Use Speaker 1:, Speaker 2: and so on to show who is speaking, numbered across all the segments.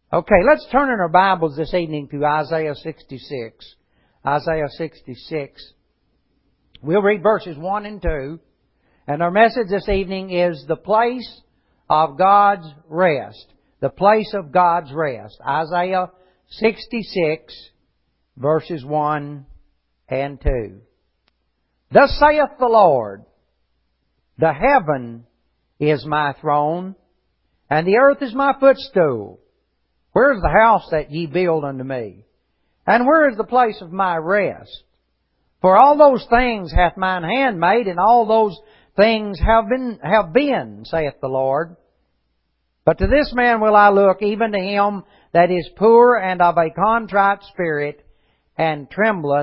Speaker 1: Okay, let's turn in our Bibles this evening to Isaiah 66. Isaiah 66. We'll read verses 1 and 2. And our message this evening is the place of God's rest. The place of God's rest. Isaiah 66, verses 1 and 2. Thus saith the Lord, the heaven is my throne, and the earth is my footstool. Where is the house that ye build unto me? And where is the place of my rest? For all those things hath mine hand made, and all those things have been, saith the Lord. But to this man will I look, even to him that is poor and of a contrite spirit, and trembleth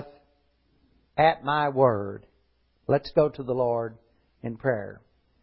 Speaker 1: at my word. Let's go to the Lord in prayer.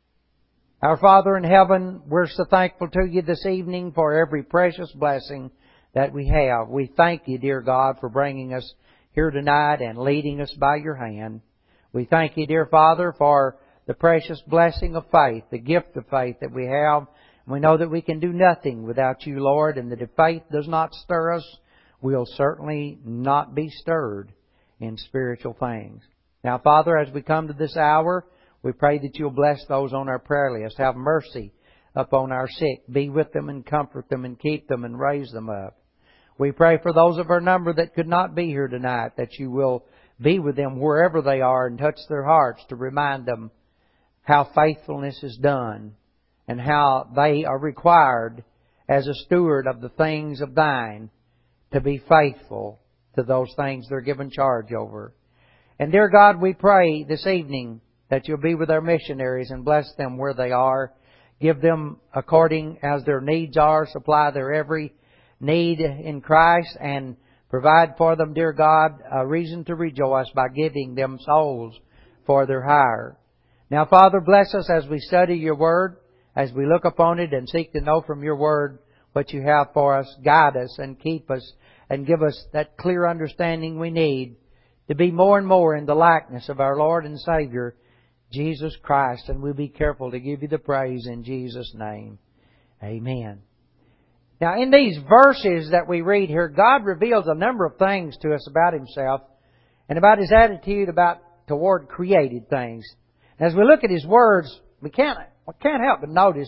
Speaker 1: Our Father in heaven, we're so thankful to you this evening for every precious blessing that we have. We thank you, dear God, for bringing us here tonight and leading us by your hand. We thank you, dear Father, for the precious blessing of faith, the gift of faith that we have. We know that we can do nothing without you, Lord, and that if faith does not stir us, we'll certainly not be stirred in spiritual things. Now, Father, as we come to this hour, we pray that you'll bless those on our prayer list. Have mercy upon our sick. Be with them and comfort them and keep them and raise them up. We pray for those of our number that could not be here tonight, that you will be with them wherever they are and touch their hearts to remind them how faithfulness is done and how they are required as a steward of the things of thine to be faithful to those things they're given charge over. And dear God, we pray this evening that you'll be with our missionaries and bless them where they are. Give them according as their needs are. Supply their every need in Christ and provide for them, dear God, a reason to rejoice by giving them souls for their hire. Now, Father, bless us as we study your word, as we look upon it and seek to know from your word what you have for us. Guide us and keep us and give us that clear understanding we need to be more and more in the likeness of our Lord and Savior, Jesus Christ. And we'll be careful to give you the praise in Jesus' name. Amen. Now, in these verses that we read here, God reveals a number of things to us about Himself and about His attitude toward created things. As we look at His words, we can't help but notice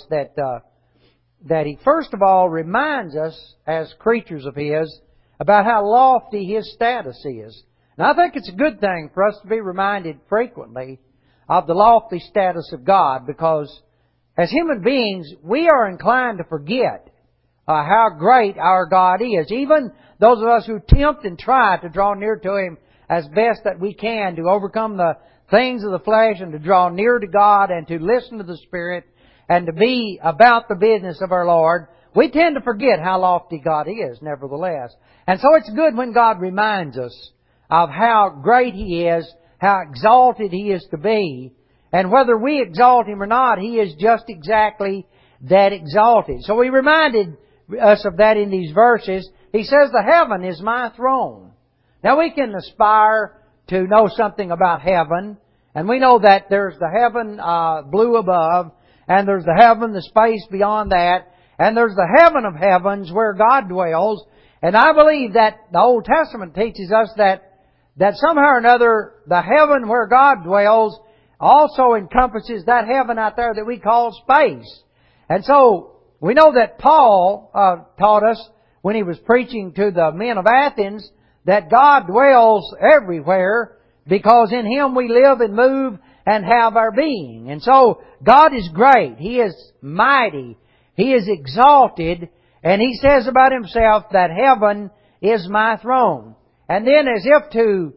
Speaker 1: that He first of all reminds us as creatures of His about how lofty His status is. Now, I think it's a good thing for us to be reminded frequently of the lofty status of God, because as human beings, we are inclined to forget how great our God is. Even those of us who attempt and try to draw near to Him as best that we can to overcome the things of the flesh and to draw near to God and to listen to the Spirit and to be about the business of our Lord, we tend to forget how lofty God is, nevertheless. And so it's good when God reminds us of how great He is, how exalted He is to be, and whether we exalt Him or not, He is just exactly that exalted. So He reminded us of that in these verses. He says, the heaven is my throne. Now we can aspire to know something about heaven, and we know that there's the heaven blue above, and there's the heaven, the space beyond that, and there's the heaven of heavens where God dwells. And I believe that the Old Testament teaches us that somehow or another, the heaven where God dwells also encompasses that heaven out there that we call space. And so, we know that Paul taught us when he was preaching to the men of Athens that God dwells everywhere because in Him we live and move and have our being. And so, God is great. He is mighty. He is exalted. And He says about Himself that heaven is my throne. And then as if to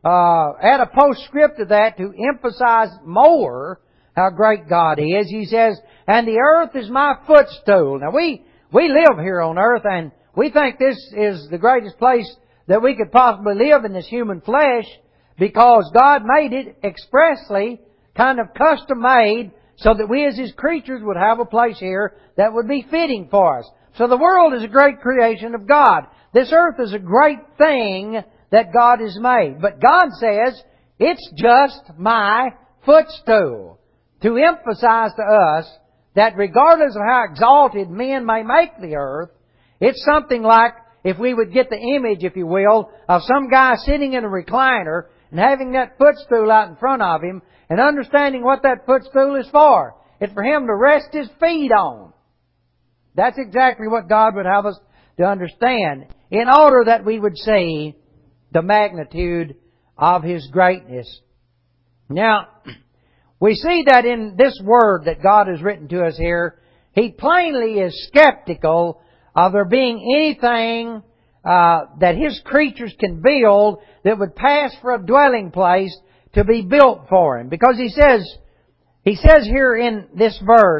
Speaker 1: add a postscript to that to emphasize more how great God is, He says, and the earth is my footstool. Now we live here on earth and we think this is the greatest place that we could possibly live in this human flesh because God made it expressly, kind of custom made, so that we as His creatures would have a place here that would be fitting for us. So the world is a great creation of God. This earth is a great thing that God has made. But God says, it's just my footstool. To emphasize to us that regardless of how exalted men may make the earth, It's something like, if we would get the image, if you will, of some guy sitting in a recliner and having that footstool out in front of him and understanding what that footstool is for. It's for him to rest his feet on. That's exactly what God would have us to understand in order that we would see the magnitude of His greatness. Now, we see that in this Word that God has written to us here, He plainly is skeptical of there being anything that His creatures can build that would pass for a dwelling place to be built for Him. Because He says here in this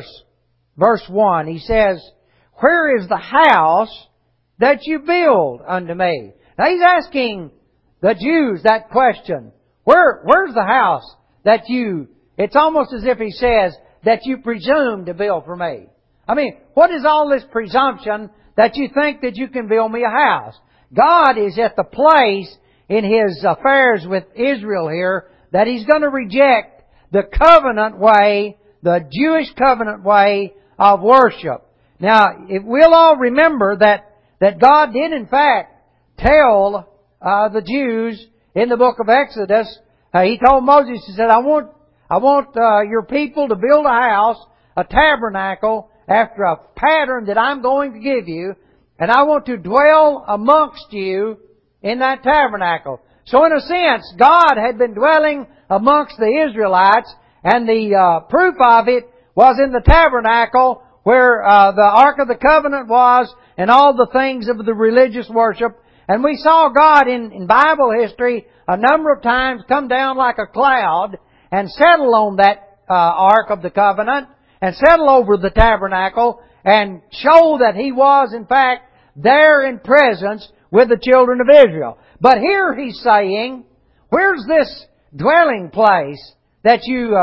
Speaker 1: verse 1, He says, "Where is the house that you build unto me?" Now He's asking the Jews that question. Where's the house that you, it's almost as if He says, that you presume to build for me? I mean, what is all this presumption that you think that you can build me a house? God is at the place in His affairs with Israel here that He's going to reject the covenant way, the Jewish covenant way of worship. Now, we'll all remember that God did in fact tell the Jews in the book of Exodus, He told Moses, He said, I want your people to build a house, a tabernacle, after a pattern that I'm going to give you, and I want to dwell amongst you in that tabernacle. So in a sense, God had been dwelling amongst the Israelites, and the proof of it was in the tabernacle where the Ark of the Covenant was and all the things of the religious worship. And we saw God in Bible history a number of times come down like a cloud and settle on that Ark of the Covenant and settle over the tabernacle and show that He was in fact there in presence with the children of Israel. But here He's saying, where's this dwelling place that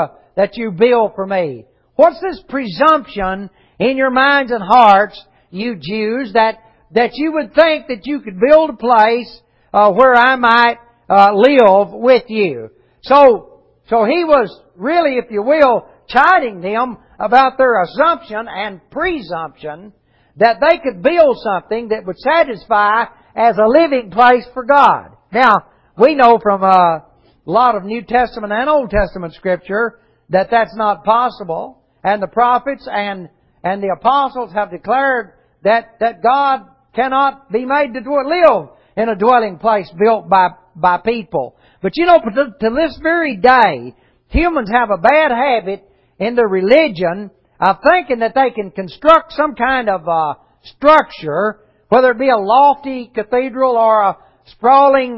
Speaker 1: you build for me? What's this presumption in your minds and hearts, you Jews, that you would think that you could build a place where I might live with you? So He was really, if you will, chiding them about their assumption and presumption that they could build something that would satisfy as a living place for God. Now, we know from a lot of New Testament and Old Testament Scripture that that's not possible. And the prophets and the apostles have declared that God cannot be made to live in a dwelling place built by people. But you know, to this very day, humans have a bad habit in their religion of thinking that they can construct some kind of structure, whether it be a lofty cathedral or a sprawling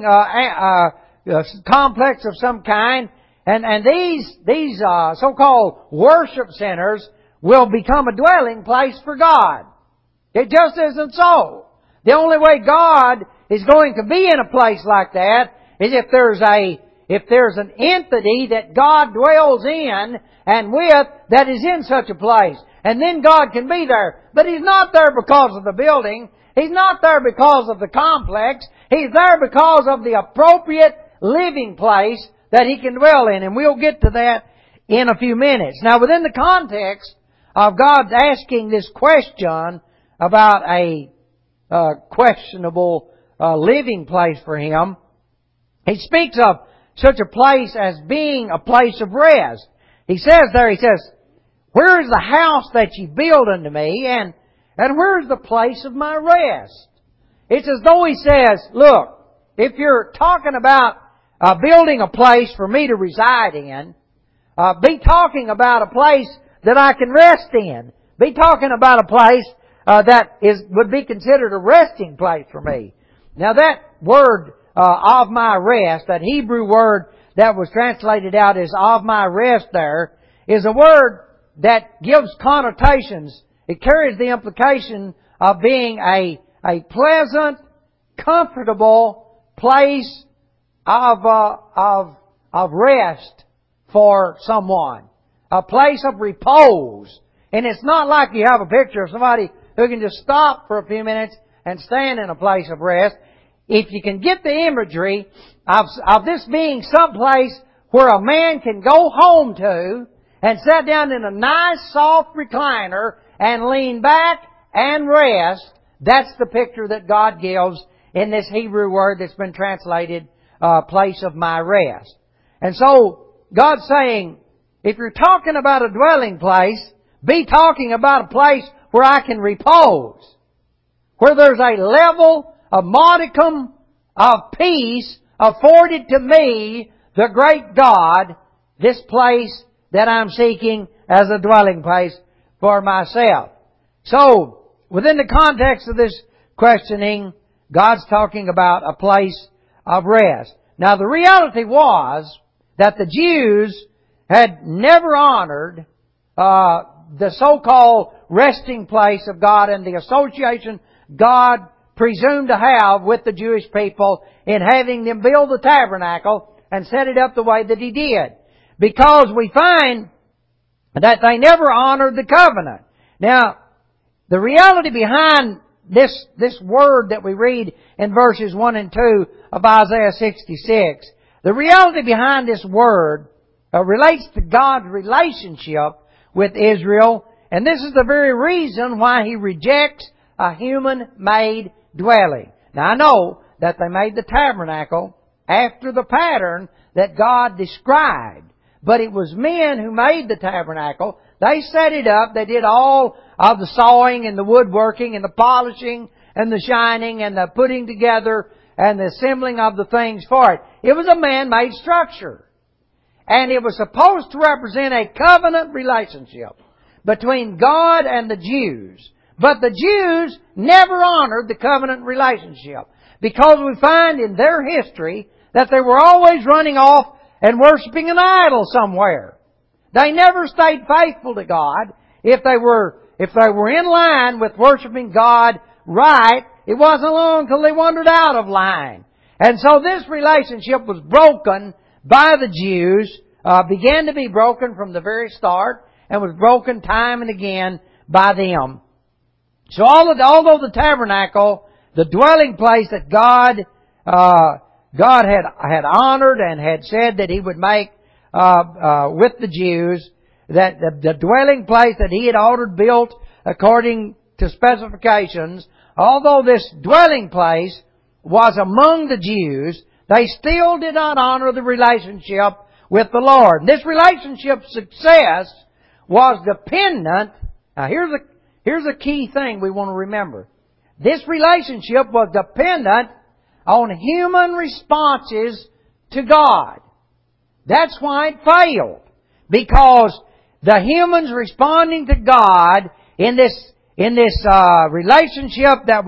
Speaker 1: complex of some kind, and these so-called worship centers will become a dwelling place for God. It just isn't so. The only way God is going to be in a place like that is if there's an entity that God dwells in and with that is in such a place. And then God can be there. But He's not there because of the building. He's not there because of the complex. He's there because of the appropriate living place that He can dwell in. And we'll get to that in a few minutes. Now, within the context of God asking this question about a questionable living place for Him, He speaks of such a place as being a place of rest. He says, where is the house that you build unto me, and where is the place of my rest? It's as though He says, look, if you're talking about building a place for me to reside in, be talking about a place that I can rest in. Be talking about a place that would be considered a resting place for me. Now that word of my rest, that Hebrew word that was translated out as of my rest there, is a word that gives connotations. It carries the implication of being a pleasant, comfortable place of rest for someone. A place of repose. And it's not like you have a picture of somebody who can just stop for a few minutes and stand in a place of rest. If you can get the imagery of this being someplace where a man can go home to and sit down in a nice soft recliner and lean back and rest, That's the picture that God gives in this Hebrew word that's been translated, place of my rest. And so, God's saying, if you're talking about a dwelling place, be talking about a place where I can repose. Where there's a level, a modicum of peace afforded to me, the great God, this place that I'm seeking as a dwelling place for myself. So, within the context of this questioning, God's talking about a place of rest. Now, the reality was that the Jews had never honored the so-called resting place of God and the association God presumed to have with the Jewish people in having them build the tabernacle and set it up the way that He did. Because we find that they never honored the covenant. Now, the reality behind this word that we read in verses 1 and 2 of Isaiah 66, the reality behind this word relates to God's relationship with Israel, and this is the very reason why He rejects a human-made dwelling. Now, I know that they made the tabernacle after the pattern that God described, but it was men who made the tabernacle. They set it up. They did all of the sawing and the woodworking and the polishing and the shining and the putting together and the assembling of the things for it. It was a man-made structure. And it was supposed to represent a covenant relationship between God and the Jews. But the Jews never honored the covenant relationship because we find in their history that they were always running off and worshiping an idol somewhere. They never stayed faithful to God. If they were in line with worshiping God right, it wasn't long until they wandered out of line. And so this relationship was broken by the Jews, began to be broken from the very start, and was broken time and again by them. So although the tabernacle, the dwelling place that God had honored and had said that He would make with the Jews, that the dwelling place that He had ordered built according to specifications, although this dwelling place was among the Jews, they still did not honor the relationship with the Lord. And this relationship's success was dependent. Now here's a key thing we want to remember. This relationship was dependent on human responses to God. That's why it failed. Because the humans responding to God in this relationship that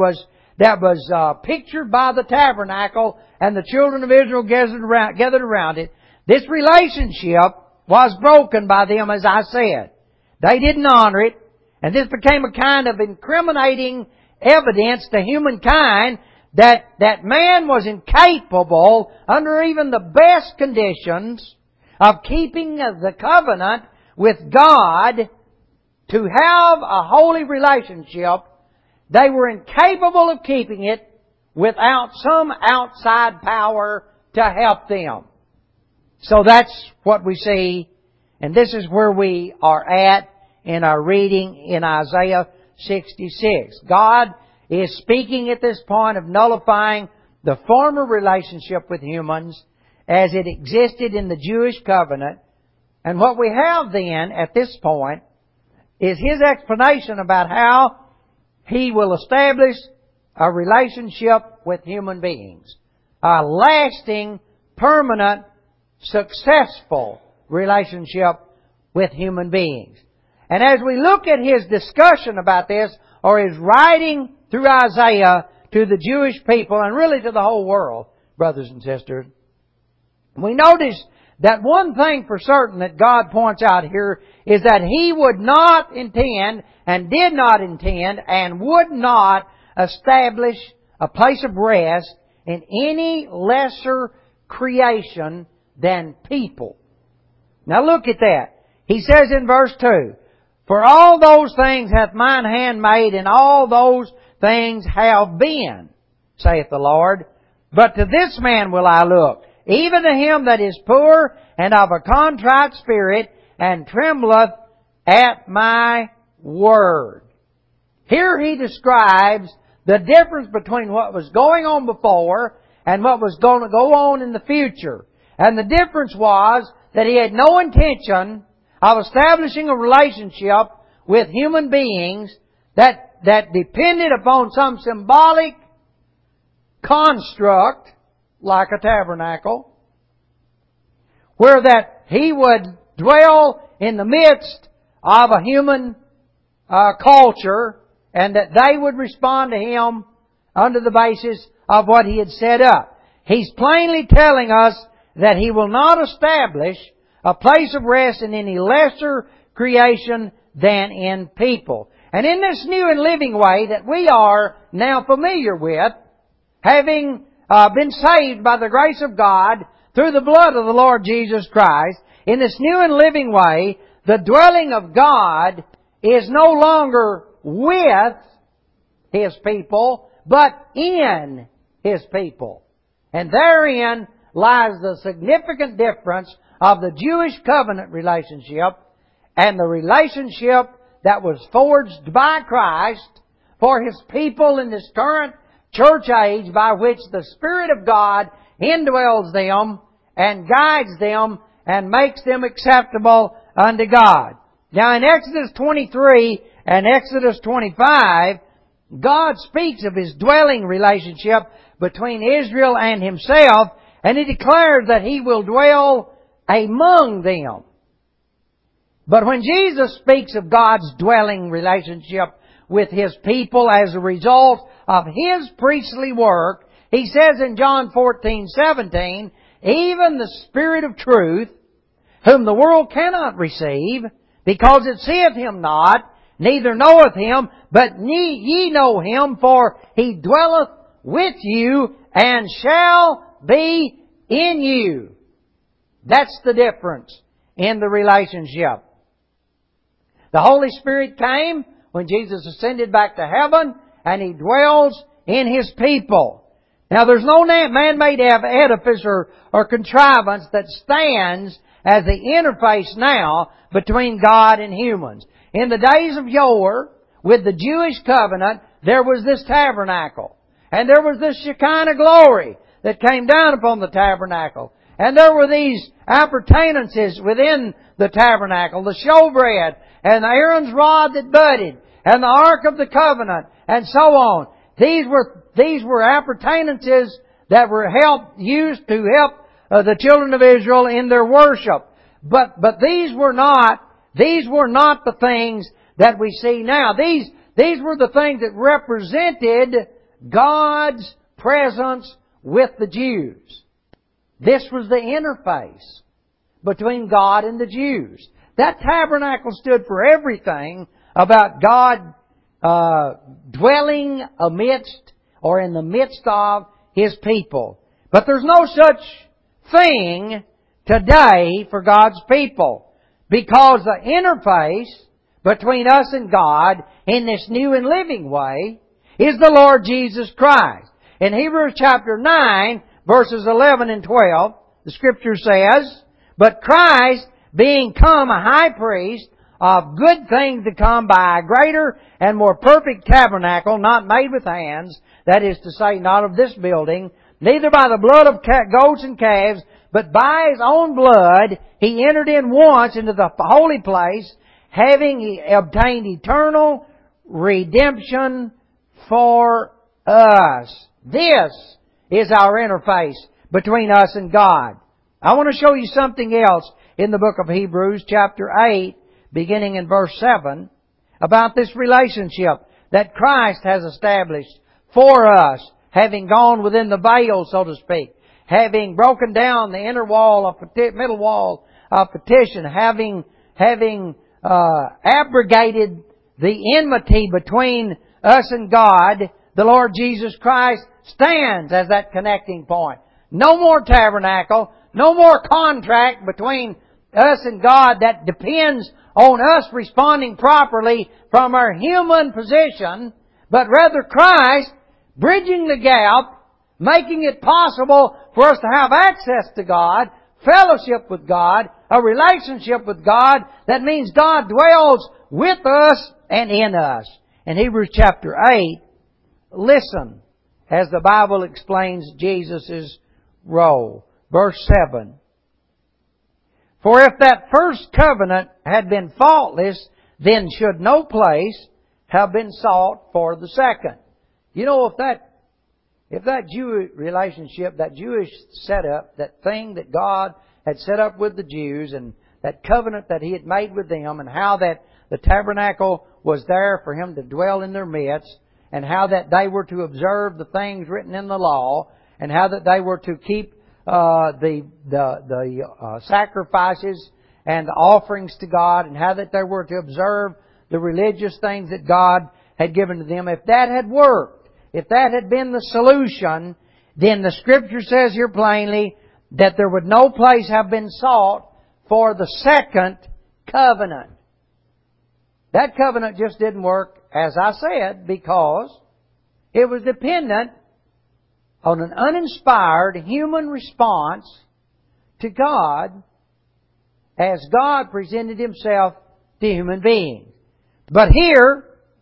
Speaker 1: was pictured by the tabernacle and the children of Israel gathered around it, this relationship was broken by them, as I said. They didn't honor it, and this became a kind of incriminating evidence to humankind that man was incapable, under even the best conditions, of keeping the covenant with God to have a holy relationship. They were incapable of keeping it without some outside power to help them. So that's what we see, and this is where we are at in our reading in Isaiah 66. God is speaking at this point of nullifying the former relationship with humans as it existed in the Jewish covenant. And what we have then at this point is His explanation about how He will establish a relationship with human beings. A lasting, permanent, successful relationship with human beings. And as we look at His discussion about this, or His writing through Isaiah to the Jewish people, and really to the whole world, brothers and sisters, we notice that one thing for certain that God points out here is that He would not intend, and did not intend, and would not establish a place of rest in any lesser creation than people. Now look at that. He says in verse 2, "For all those things hath mine hand made, and all those things have been, saith the Lord. But to this man will I look, even to him that is poor and of a contrite spirit, and trembleth at my word." Here He describes the difference between what was going on before and what was going to go on in the future. And the difference was that He had no intention of establishing a relationship with human beings that depended upon some symbolic construct, like a tabernacle, where that He would dwell in the midst of a human culture, and that they would respond to Him under the basis of what He had set up. He's plainly telling us that He will not establish a place of rest in any lesser creation than in people. And in this new and living way that we are now familiar with, having been saved by the grace of God through the blood of the Lord Jesus Christ, in this new and living way, the dwelling of God is no longer with His people, but in His people. And therein lies the significant difference of the Jewish covenant relationship and the relationship that was forged by Christ for His people in this current church age, by which the Spirit of God indwells them and guides them and makes them acceptable unto God. Now in Exodus 23 and Exodus 25, God speaks of His dwelling relationship between Israel and Himself, and He declares that He will dwell among them. But when Jesus speaks of God's dwelling relationship with His people as a result of His priestly work, He says in John 14:17, even the Spirit of truth, whom the world cannot receive, because it seeth Him not, neither knoweth Him, but ye know Him, for He dwelleth with you and shall be in you. That's the difference in the relationship. The Holy Spirit came when Jesus ascended back to heaven, and He dwells in His people. Now there's no man-made edifice or contrivance that stands as the interface now between God and humans. In the days of yore, with the Jewish covenant, there was this tabernacle. And there was this Shekinah glory that came down upon the tabernacle. And there were these appurtenances within the tabernacle, the showbread, and Aaron's rod that budded, and the Ark of the Covenant, and so on. These were appurtenances that were used to help the children of Israel in their worship. But these were not the things that we see now. These were the things that represented God's presence with the Jews. This was the interface between God and the Jews. That tabernacle stood for everything about God dwelling amidst or in the midst of His people. But there's no such thing today for God's people, because the interface between us and God in this new and living way is the Lord Jesus Christ. In Hebrews chapter 9, verses 11 and 12, the Scripture says, but Christ, being come a high priest of good things to come by a greater and more perfect tabernacle, not made with hands, that is to say, not of this building, neither by the blood of goats and calves, but by His own blood, He entered in once into the holy place, having obtained eternal redemption for us. This is our interface between us and God. I want to show you something else in the book of Hebrews, chapter 8, beginning in verse 7, about this relationship that Christ has established for us, having gone within the veil, so to speak, having broken down the inner wall of middle wall of petition, having abrogated the enmity between us and God. The Lord Jesus Christ stands as that connecting point. No more tabernacle, no more contract between us and God that depends on us responding properly from our human position, but rather Christ bridging the gap, making it possible for us to have access to God, fellowship with God, a relationship with God. That means God dwells with us and in us. In Hebrews chapter 8, listen as the Bible explains Jesus' role. Verse 7. For if that first covenant had been faultless, then should no place have been sought for the second. You know, if that Jewish relationship, that Jewish setup, that thing that God had set up with the Jews, and that covenant that He had made with them, and how that the tabernacle was there for Him to dwell in their midst, and how that they were to observe the things written in the law, and how that they were to keep the sacrifices and the offerings to God, and how that they were to observe the religious things that God had given to them. If that had worked, if that had been the solution, then the Scripture says here plainly that there would no place have been sought for the second covenant. That covenant just didn't work, as I said, because it was dependent on an uninspired human response to God as God presented Himself to human beings. But here,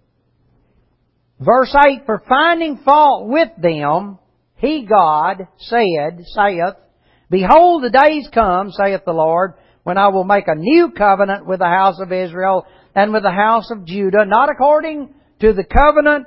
Speaker 1: verse 8, for finding fault with them, He, God, saith, Behold, the days come, saith the Lord, when I will make a new covenant with the house of Israel and with the house of Judah, not according to the covenant.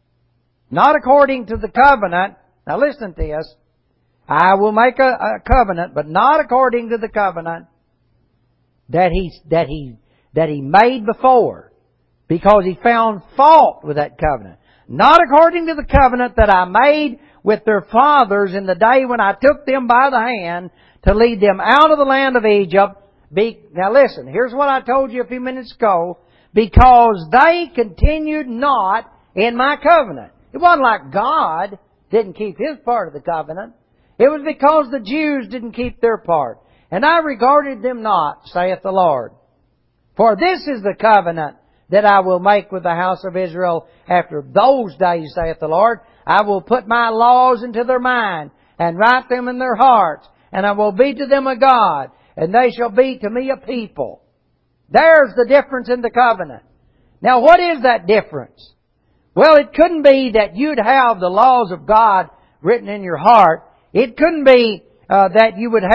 Speaker 1: Now listen to this. I will make a covenant, but not according to the covenant that He made before, because He found fault with that covenant. Not according to the covenant that I made with their fathers in the day when I took them by the hand to lead them out of the land of Egypt. Now listen, here's what I told you a few minutes ago. Because they continued not in my covenant. It wasn't like God didn't keep His part of the covenant. It was because the Jews didn't keep their part. And I regarded them not, saith the Lord. For this is the covenant that I will make with the house of Israel after those days, saith the Lord. I will put my laws into their mind and write them in their hearts. And I will be to them a God, and they shall be to me a people. There's the difference in the covenant. Now what is that difference? Well, it couldn't be that you'd have the laws of God written in your heart. It couldn't be that you would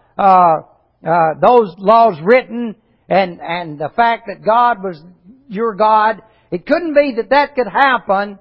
Speaker 1: have those laws written and the fact that God was your God. It couldn't be that could happen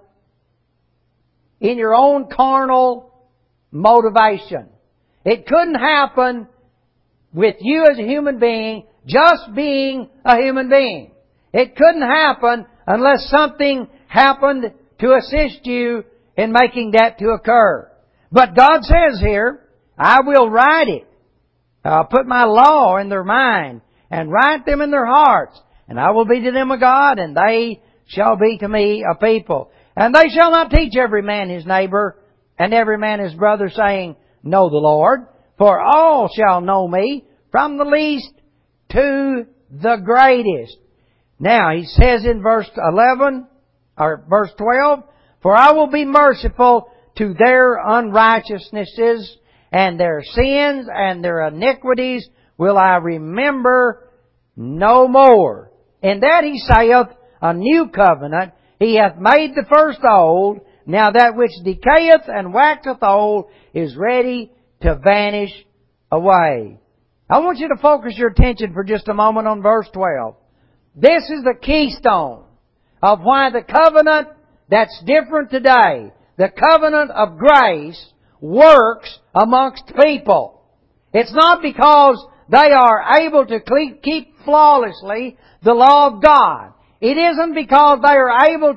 Speaker 1: in your own carnal motivation. It couldn't happen with you as a human being just being a human being. It couldn't happen unless something happened to assist you in making that to occur. But God says here, I will write it. I'll put my law in their mind and write them in their hearts. And I will be to them a God, and they shall be to me a people. And they shall not teach every man his neighbor and every man his brother, saying, Know the Lord, for all shall know me, from the least to the greatest. Now, he says in verse 11, or verse 12, For I will be merciful to their unrighteousnesses, and their sins and their iniquities will I remember no more. In that he saith, A new covenant, He hath made the first old, now that which decayeth and waxeth old is ready to vanish away. I want you to focus your attention for just a moment on verse 12. This is the keystone of why the covenant that's different today, the covenant of grace, works amongst people. It's not because they are able to keep flawlessly the law of God. It isn't because they are able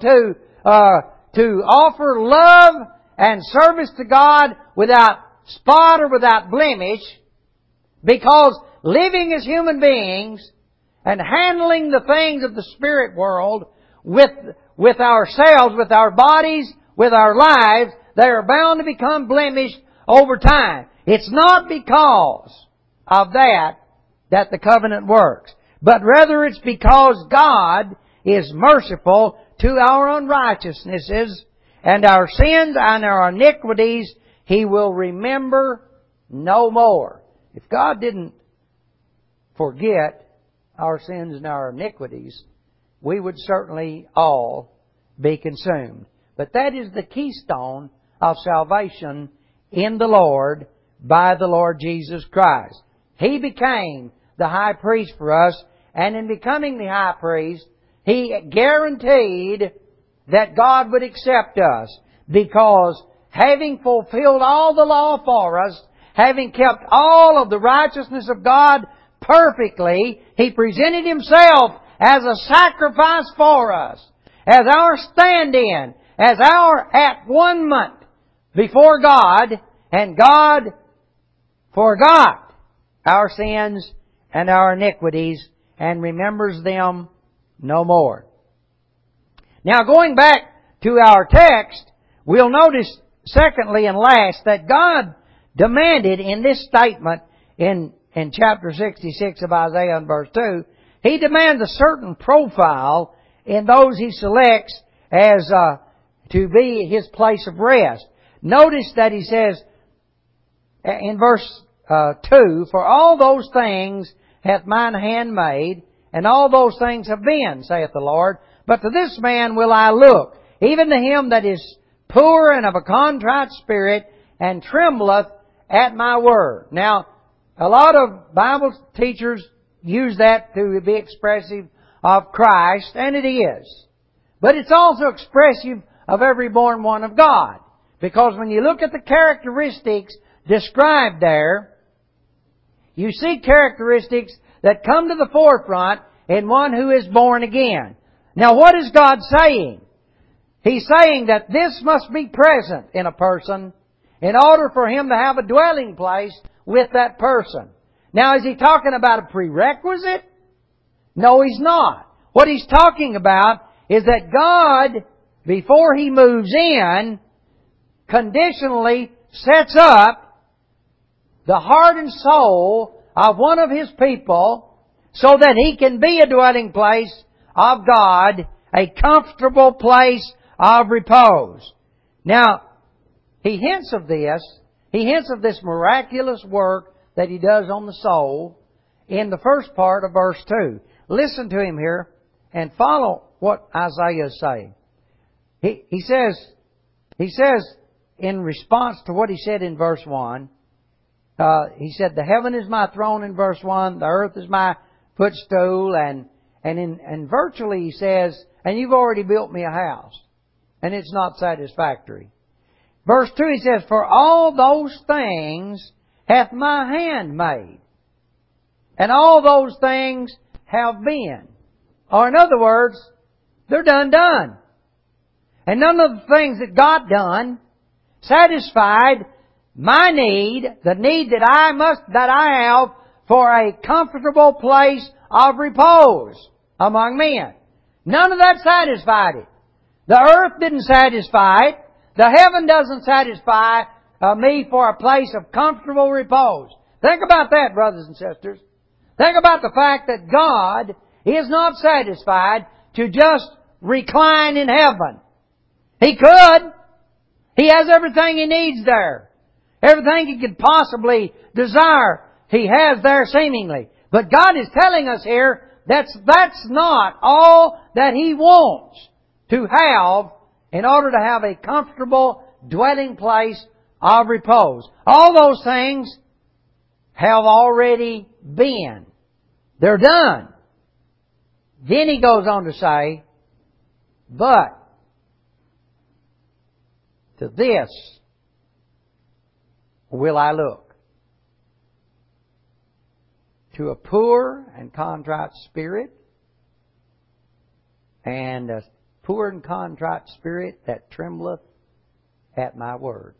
Speaker 1: to offer love and service to God without spot or without blemish, because living as human beings and handling the things of the spirit world with ourselves, with our bodies, with our lives, they are bound to become blemished over time. It's not because of that the covenant works, but rather it's because God is merciful to our unrighteousnesses, and our sins and our iniquities He will remember no more. If God didn't forget our sins and our iniquities, we would certainly all be consumed. But that is the keystone of salvation in the Lord by the Lord Jesus Christ. He became the high priest for us, and in becoming the high priest, He guaranteed that God would accept us, because having fulfilled all the law for us, having kept all of the righteousness of God perfectly, He presented Himself as a sacrifice for us, as our stand-in, as our at-one-ment before God, and God forgot our sins and our iniquities and remembers them no more. Now, going back to our text, we'll notice, secondly and last, that God demanded in this statement in chapter 66 of Isaiah and verse 2, He demands a certain profile in those He selects as to be His place of rest. Notice that He says in verse 2, For all those things hath mine hand made, and all those things have been, saith the Lord. But to this man will I look, even to him that is poor and of a contrite spirit, and trembleth at my word. Now, a lot of Bible teachers use that to be expressive of Christ, and it is. But it's also expressive of every born one of God. Because when you look at the characteristics described there, you see characteristics that come to the forefront in one who is born again. Now, what is God saying? He's saying that this must be present in a person in order for him to have a dwelling place with that person. Now, is He talking about a prerequisite? No, He's not. What He's talking about is that God, before He moves in, conditionally sets up the heart and soul of one of His people so that he can be a dwelling place of God, a comfortable place of repose. Now, He hints of this. He hints of this miraculous work that He does on the soul in the first part of verse 2. Listen to him here and follow what Isaiah is saying. He says in response to what he said in verse 1, he said, The heaven is my throne in verse 1, the earth is my footstool, and virtually he says, and you've already built me a house, and it's not satisfactory. Verse 2 he says, For all those things hath my hand made, and all those things have been. Or in other words, they're done. And none of the things that God done satisfied my need, the need that I have for a comfortable place of repose among men. None of that satisfied it. The earth didn't satisfy it. The heaven doesn't satisfy me for a place of comfortable repose. Think about that, brothers and sisters. Think about the fact that God is not satisfied to just recline in heaven. He could. He has everything He needs there. Everything He could possibly desire, He has there seemingly. But God is telling us here that's not all that He wants to have in order to have a comfortable dwelling place of repose. All those things have already been. They're done. Then He goes on to say, But to this will I look, to a poor and contrite spirit, and a poor and contrite spirit that trembleth at my word.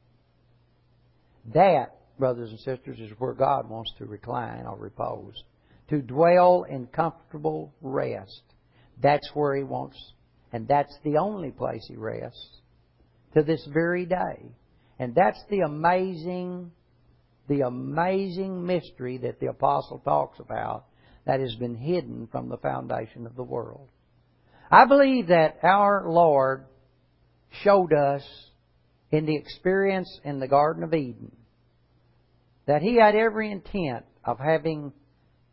Speaker 1: That, brothers and sisters, is where God wants to recline or repose. To dwell in comfortable rest. That's where He wants, and that's the only place He rests to this very day. And that's the amazing mystery that the Apostle talks about that has been hidden from the foundation of the world. I believe that our Lord showed us in the experience in the Garden of Eden that He had every intent of having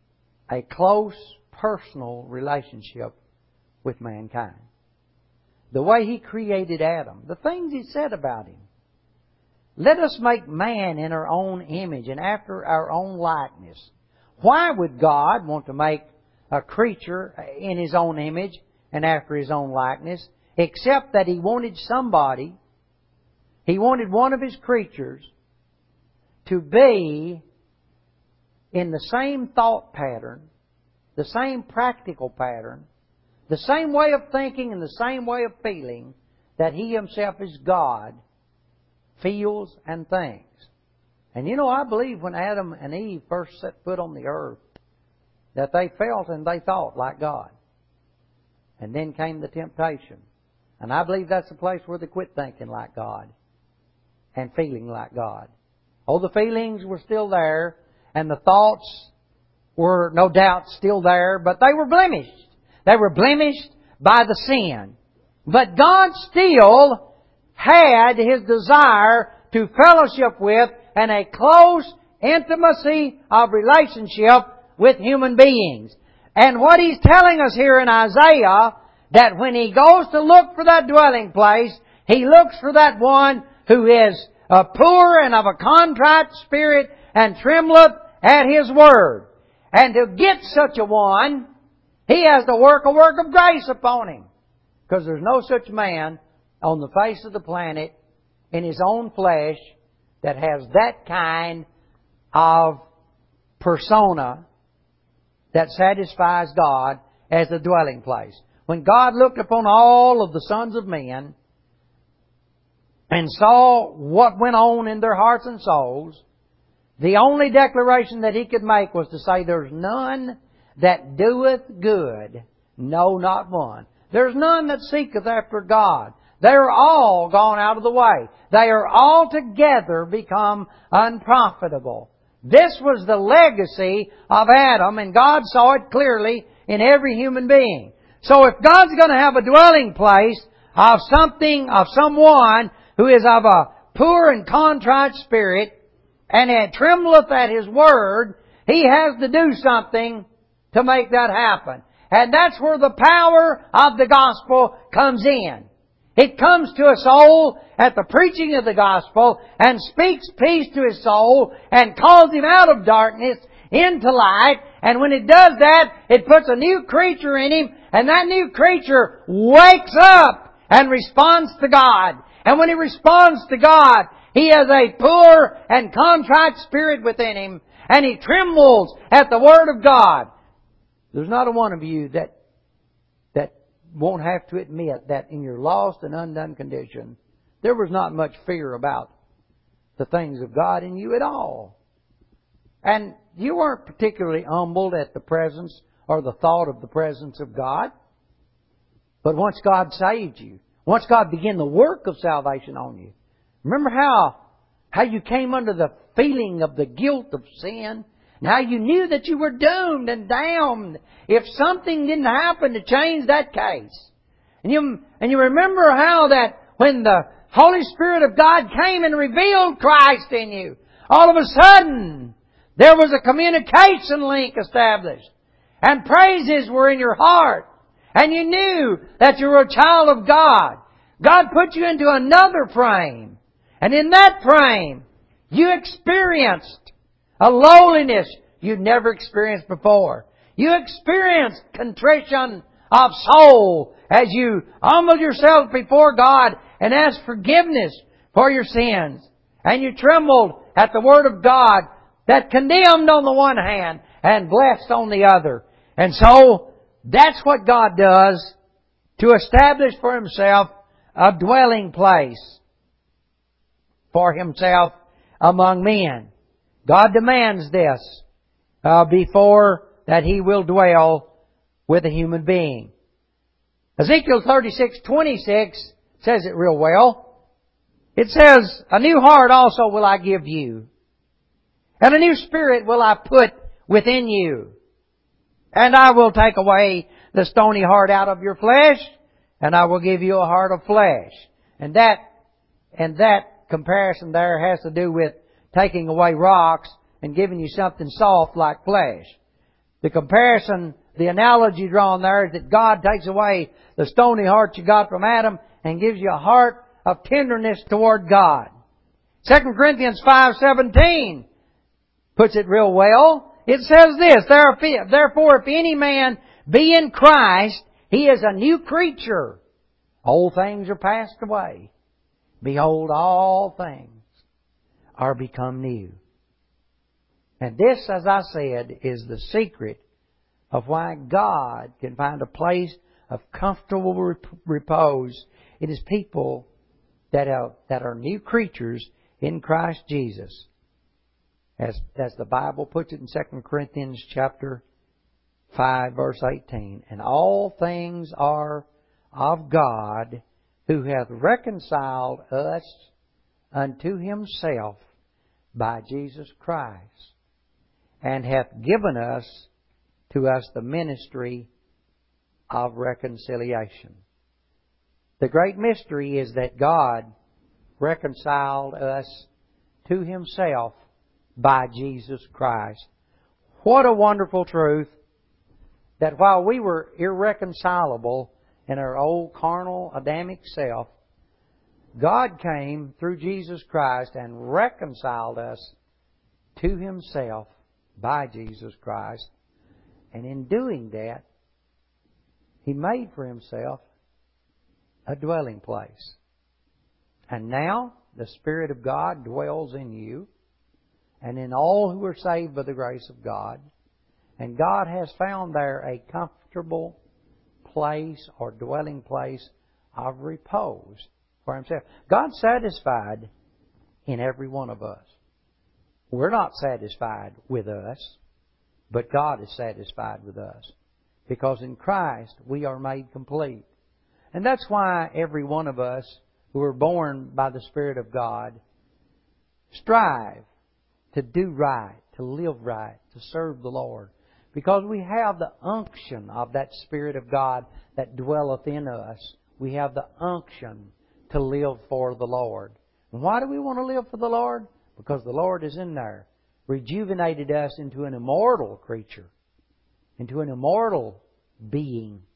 Speaker 1: a close personal relationship with mankind. the way He created Adam, the things He said about him. Let us make man in our own image and after our own likeness. Why would God want to make a creature in His own image and after His own likeness? Except that He wanted somebody, He wanted one of His creatures to be in the same thought pattern, the same practical pattern, the same way of thinking and the same way of feeling that He Himself is God feels and thinks. And you know, I believe when Adam and Eve first set foot on the earth, that they felt and they thought like God. And then came the temptation. And I believe that's the place where they quit thinking like God and feeling like God. Oh, the feelings were still there, and the thoughts were no doubt still there, but they were blemished. They were blemished by the sin. But God still had His desire to fellowship with and a close intimacy of relationship with human beings. And what He's telling us here in Isaiah, that when He goes to look for that dwelling place, He looks for that one who is poor and of a contrite spirit and trembleth at His word. And to get such a one, He has to work a work of grace upon him. Because there's no such man on the face of the planet in his own flesh that has that kind of persona that satisfies God as a dwelling place. When God looked upon all of the sons of men and saw what went on in their hearts and souls, the only declaration that He could make was to say, there's none that doeth good, no, not one. There's none that seeketh after God. They are all gone out of the way. They are altogether become unprofitable. This was the legacy of Adam, and God saw it clearly in every human being. So if God's going to have a dwelling place of something, of someone who is of a poor and contrite spirit, and it trembleth at His word, He has to do something to make that happen. And that's where the power of the gospel comes in. It comes to a soul at the preaching of the gospel and speaks peace to his soul and calls him out of darkness into light. And when it does that, it puts a new creature in him, and that new creature wakes up and responds to God. And when he responds to God, he has a poor and contrite spirit within him, and he trembles at the Word of God. There's not a one of you that won't have to admit that in your lost and undone condition, there was not much fear about the things of God in you at all. And you weren't particularly humbled at the presence or the thought of the presence of God. But once God saved you, once God began the work of salvation on you, remember how you came under the feeling of the guilt of sin? And how you knew that you were doomed and damned if something didn't happen to change that case. And you remember how that when the Holy Spirit of God came and revealed Christ in you, all of a sudden there was a communication link established. And praises were in your heart. And you knew that you were a child of God. God put you into another frame. And in that frame, you experienced a lowliness you'd never experienced before. You experienced contrition of soul as you humbled yourself before God and asked forgiveness for your sins. And you trembled at the Word of God that condemned on the one hand and blessed on the other. And so, that's what God does to establish for Himself a dwelling place for Himself among men. God demands this before that He will dwell with a human being. Ezekiel 36:26 says it real well. It says, "A new heart also will I give you, and a new spirit will I put within you. And I will take away the stony heart out of your flesh, and I will give you a heart of flesh." And that comparison there has to do with taking away rocks and giving you something soft like flesh. The comparison the analogy drawn there is that God takes away the stony heart you got from Adam and gives you a heart of tenderness toward God. 2 Corinthians 5:17 puts it real well. It says this, Therefore, if any man be in Christ, he is a new creature. Old things are passed away. Behold, all things are become new. And this, as I said, is the secret of why God can find a place of comfortable repose in His people that are new creatures in Christ Jesus. As the Bible puts it in 2 Corinthians chapter 5, verse 18. And all things are of God, who hath reconciled us unto Himself by Jesus Christ, and hath given to us the ministry of reconciliation. The great mystery is that God reconciled us to Himself by Jesus Christ. What a wonderful truth, that while we were irreconcilable in our old carnal Adamic self, God came through Jesus Christ and reconciled us to Himself by Jesus Christ. And in doing that, He made for Himself a dwelling place. And now the Spirit of God dwells in you and in all who are saved by the grace of God. And God has found there a comfortable place or dwelling place of repose for Himself. God's satisfied in every one of us. We're not satisfied with us, but God is satisfied with us. Because in Christ we are made complete. And that's why every one of us who are born by the Spirit of God strive to do right, to live right, to serve the Lord. Because we have the unction of that Spirit of God that dwelleth in us. We have the unction to live for the Lord. And why do we want to live for the Lord? Because the Lord is in there, rejuvenated us into an immortal creature, into an immortal being.